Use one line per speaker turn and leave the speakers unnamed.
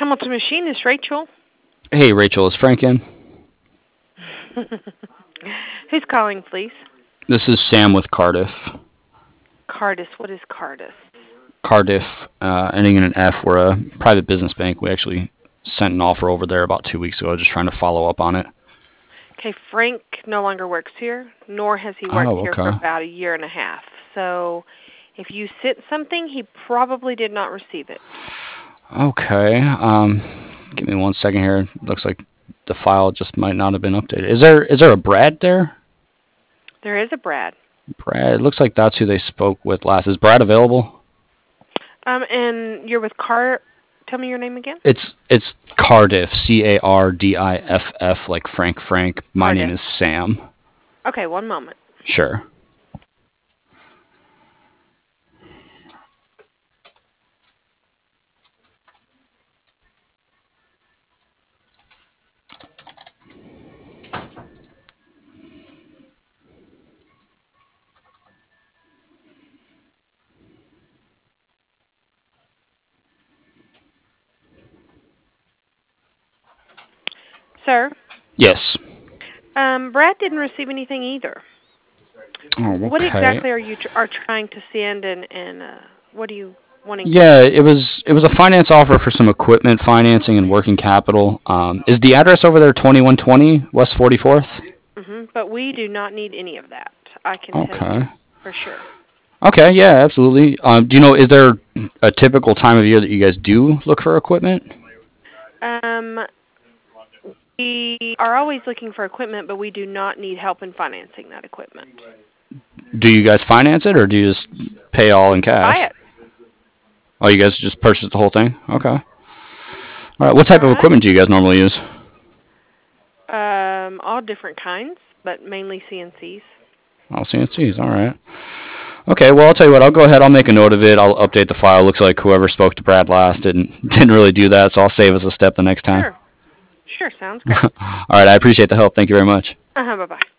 Hamilton Machine is Rachel.
Hey, Rachel, is Frank in?
Who's calling, please?
This is Sam with Cardiff.
Cardis. What is Cardis?
Cardiff, ending in an F. We're a private business bank. We actually sent an offer over there about 2 weeks ago, just trying to follow up on it.
Okay, Frank no longer works here, nor has he worked
Oh,
here for
okay.
about a year and a half. So if you sent something, he probably did not receive it.
Okay. Give me 1 second here. Looks like the file just might not have been updated. Is there a Brad there?
There is a Brad.
Brad. It looks like that's who they spoke with last. Is Brad available?
And you're with Tell me your name again.
It's Cardiff, Cardiff, like Frank. My name
Cardiff.
is Sam.
Okay, one moment.
Sure.
Sir?
Yes.
Brad didn't receive anything either.
Oh, okay.
What exactly are you are trying to send, and what are you wanting?
Yeah, it was a finance offer for some equipment financing and working capital. Is the address over there 2120 West 44th?
But we do not need any of that. I can tell
Okay.
you for sure.
Okay, yeah, absolutely. Do you know, is there a typical time of year that you guys do look for equipment?
We are always looking for equipment, but we do not need help in financing that equipment.
Do you guys finance it, or do you just pay all in cash?
Buy it.
Oh, you guys just purchase the whole thing? Okay. All right. What type
All
of
right.
equipment do you guys normally use?
All different kinds, but mainly CNCs.
All CNCs. All right. Okay. Well, I'll tell you what. I'll go ahead. I'll make a note of it. I'll update the file. Looks like whoever spoke to Brad last didn't really do that, so I'll save us a step the next time.
Sure. Sounds good.
All right. I appreciate the help. Thank you very much.
Bye-bye.